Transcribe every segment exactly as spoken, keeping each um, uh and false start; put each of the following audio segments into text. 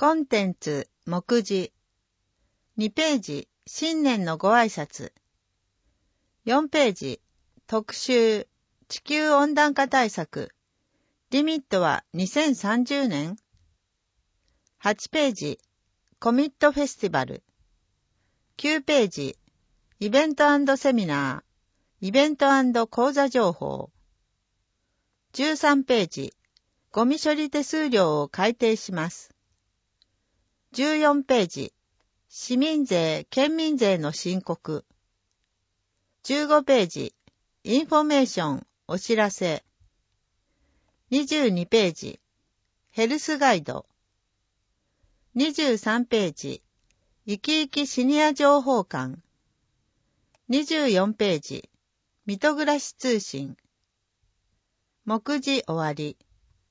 コンテンツ、目次。にページ、新年のご挨拶。よんページ、特集、地球温暖化対策。リミットはにせんさんじゅうねん。はちページ、コミットフェスティバル。きゅうページ、イベント&セミナー、イベント&講座情報。じゅうさんページ、ゴミ処理手数料を改定します。じゅうよんページ、市民税・県民税の申告。じゅうごページ、インフォメーション・お知らせ。にじゅうにページ、ヘルスガイド。にじゅうさんページ、生き生きシニア情報館。にじゅうよんページ、水戸暮らし通信。目次終わり。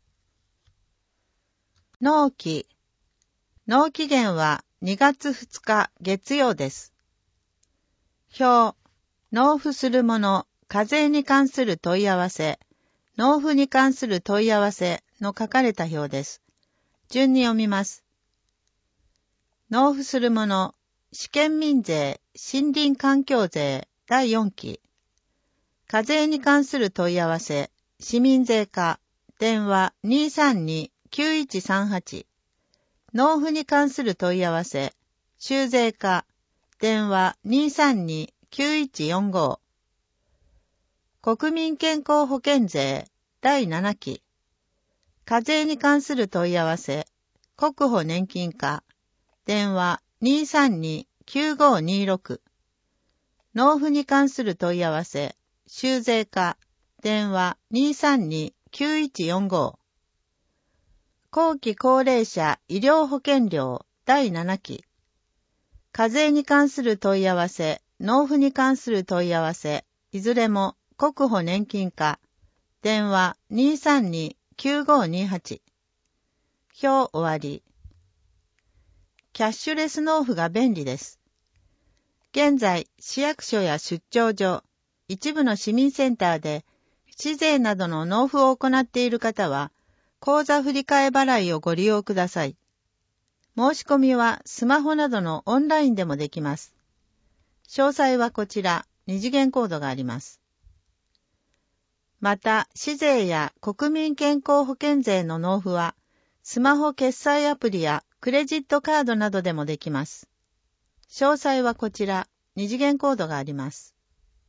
納期。納期限はにがつふつか月曜です。表、納付するもの、課税に関する問い合わせ、納付に関する問い合わせの書かれた表です。順に読みます。納付するもの、試験民税、森林環境税だいよんき。課税に関する問い合わせ、市民税課、電話 にーさんにーきゅういちさんはち。納付に関する問い合わせ、州税課、電話 にーさんにーきゅういちよんご。国民健康保険税だいななき。課税に関する問い合わせ、国保年金課、電話 にーさんにーきゅうごにーろく。納付に関する問い合わせ、州税課、電話 にーさんにーきゅういちよんご。後期高齢者医療保険料だいななき。課税に関する問い合わせ、納付に関する問い合わせ、いずれも国保年金課、電話 にーさんにーきゅうごにーはち。表終わり。キャッシュレス納付が便利です。現在、市役所や出張所、一部の市民センターで、市税などの納付を行っている方は、口座振替払いをご利用ください。申し込みはスマホなどのオンラインでもできます。詳細はこちら、二次元コードがあります。また、市税や国民健康保険税の納付は、スマホ決済アプリやクレジットカードなどでもできます。詳細はこちら、二次元コードがあります。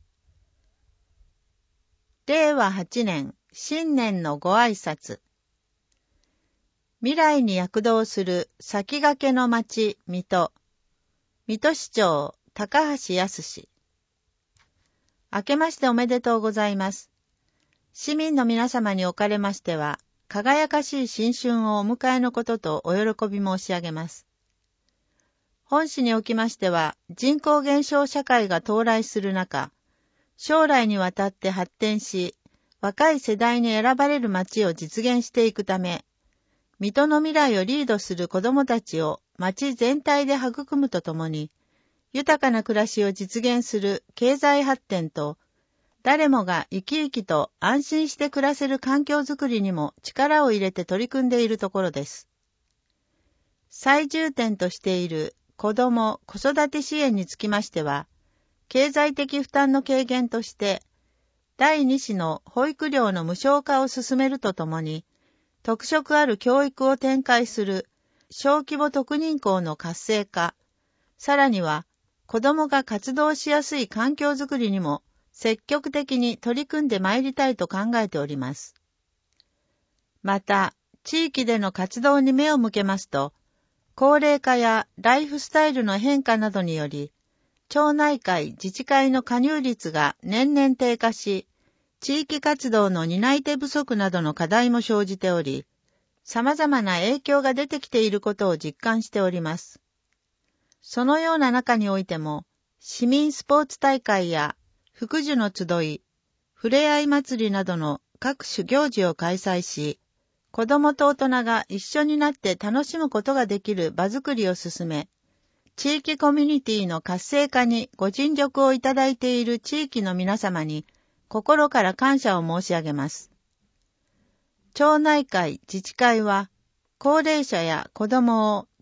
れいわはちねん、新年のご挨拶。未来に躍動する先駆けの町、水戸。水戸市長、高橋康。明けましておめでとうございます。市民の皆様におかれましては、輝かしい新春をお迎えのこととお喜び申し上げます。本市におきましては、人口減少社会が到来する中、将来にわたって発展し、若い世代に選ばれる町を実現していくため、水戸の未来をリードする子どもたちを町全体で育むとともに、豊かな暮らしを実現する経済発展と、誰もが生き生きと安心して暮らせる環境づくりにも力を入れて取り組んでいるところです。最重点としている子ども・子育て支援につきましては、経済的負担の軽減として、だいに子の保育料の無償化を進めるとともに、特色ある教育を展開する小規模特認校の活性化、さらには子どもが活動しやすい環境づくりにも積極的に取り組んでまいりたいと考えております。また、地域での活動に目を向けますと、高齢化やライフスタイルの変化などにより、町内会・自治会の加入率が年々低下し、地域活動の担い手不足などの課題も生じており、様々な影響が出てきていることを実感しております。そのような中においても、市民スポーツ大会や福寿の集い、ふれあい祭りなどの各種行事を開催し、子どもと大人が一緒になって楽しむことができる場づくりを進め、地域コミュニティの活性化にご尽力をいただいている地域の皆様に、心から感謝を申し上げます。町内会・自治会は、高齢者や子どもを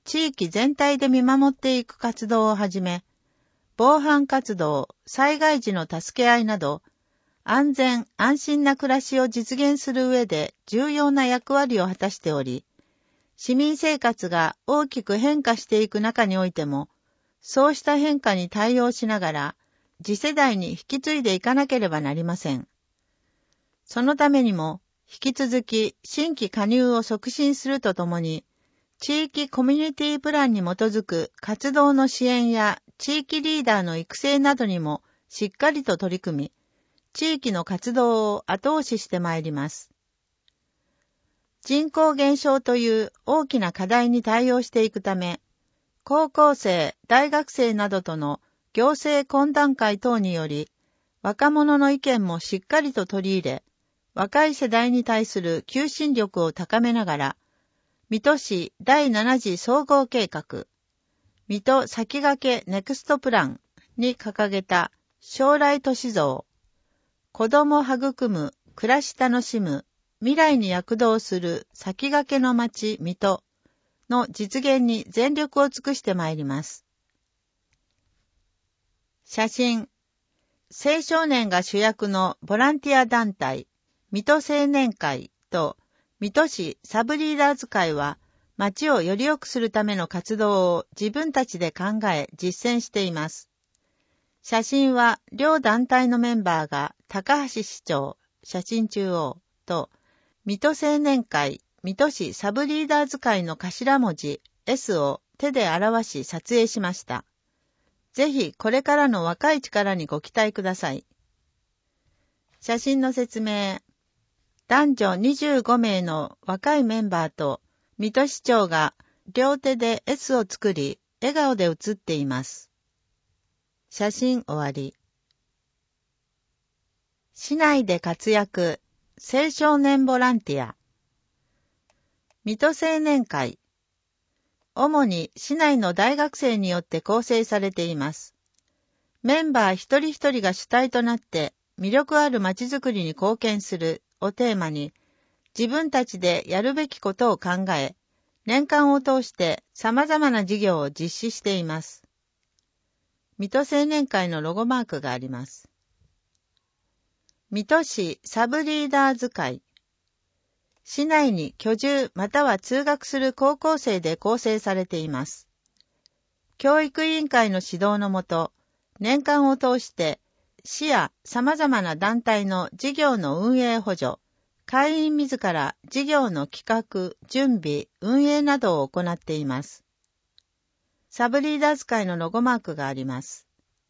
地域全体で見守っていく活動をはじめ、防犯活動、災害時の助け合いなど、安全・安心な暮らしを実現する上で重要な役割を果たしており、市民生活が大きく変化していく中においても、そうした変化に対応しながら、次世代に引き継いでいかなければなりません。そのためにも、引き続き新規加入を促進するとともに、地域コミュニティプランに基づく活動の支援や地域リーダーの育成などにもしっかりと取り組み、地域の活動を後押ししてまいります。人口減少という大きな課題に対応していくため、高校生、大学生などとの行政懇談会等により、若者の意見もしっかりと取り入れ、若い世代に対する求心力を高めながら、水戸市だいなな次総合計画、水戸先駆けネクストプランに掲げた将来都市像、子ども育む、暮らし楽しむ、未来に躍動する先駆けの街水戸の実現に全力を尽くしてまいります。写真、青少年が主役のボランティア団体、水戸青年会と水戸市サブリーダーズ会は、街をより良くするための活動を自分たちで考え実践しています。写真は両団体のメンバーが高橋市長、写真中央と、水戸青年会、水戸市サブリーダーズ会の頭文字 エス を手で表し撮影しました。ぜひこれからの若い力にご期待ください。写真の説明。男女にじゅうご名の若いメンバーと水戸市長が両手で エス を作り、笑顔で写っています。写真終わり。市内で活躍、青少年ボランティア。水戸青年会。主に市内の大学生によって構成されています。メンバー一人一人が主体となって魅力あるまちづくりに貢献するをテーマに、自分たちでやるべきことを考え、年間を通して様々な事業を実施しています。水戸青年会のロゴマークがあります。水戸市サブリーダーズ会。市内に居住または通学する高校生で構成されています。教育委員会の指導のもと、年間を通して市や様々な団体の事業の運営補助、会員自ら事業の企画、準備、運営などを行っています。サブリーダーズ会のロゴマークがあります。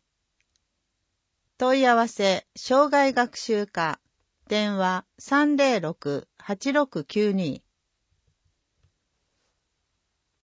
問い合わせ、障害学習課、電話 さんぜろろく はちろくきゅうに